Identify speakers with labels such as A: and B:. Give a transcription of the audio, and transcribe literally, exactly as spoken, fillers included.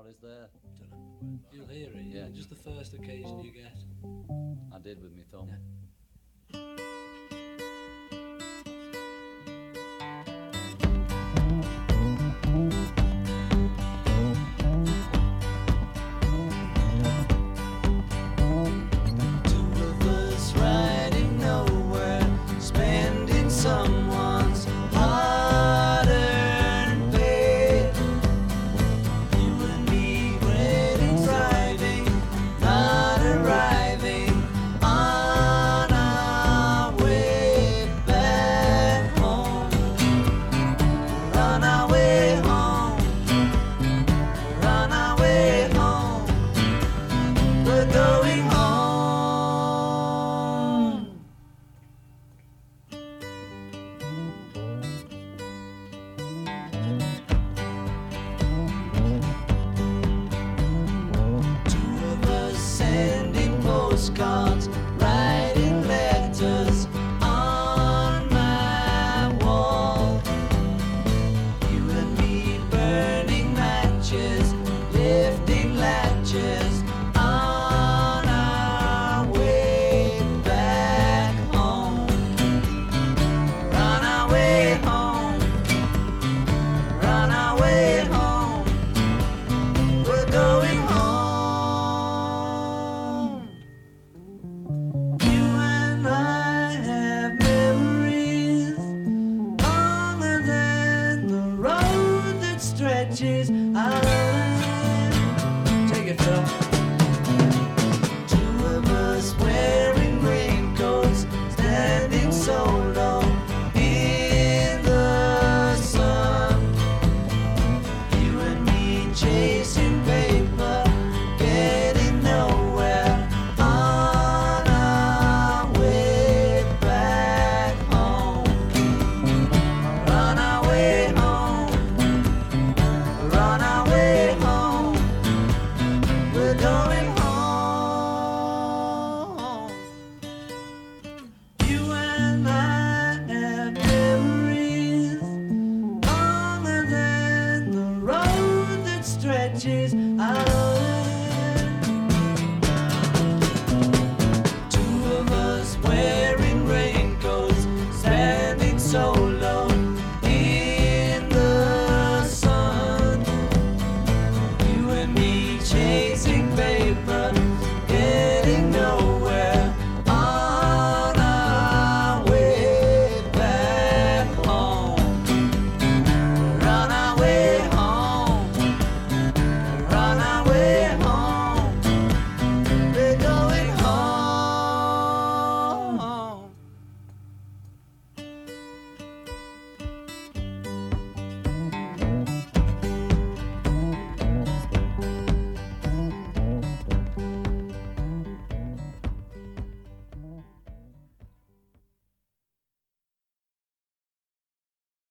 A: Or is there?
B: Dunno. You'll hear it.
A: Yeah.
B: Just the first occasion you get.
A: I did with my thumb.
B: Yeah.
C: Someone's hard-earned pay. You and me waiting, driving, not arriving on our way back home. We're on our way home. We're on our way home. We're going home. Sending postcards, writing letters on my wall. You and me burning matches, lifting latches on our way back home. We're on our way home. We're on our way home. We're going home. Stretches our line. Take it, Phil. Two of us wearing raincoats, standing solo in the sun. You and me chasing paper, getting nowhere on our way back home. We're on our way home. We're going home. You and I have memories longer than the road that stretches out.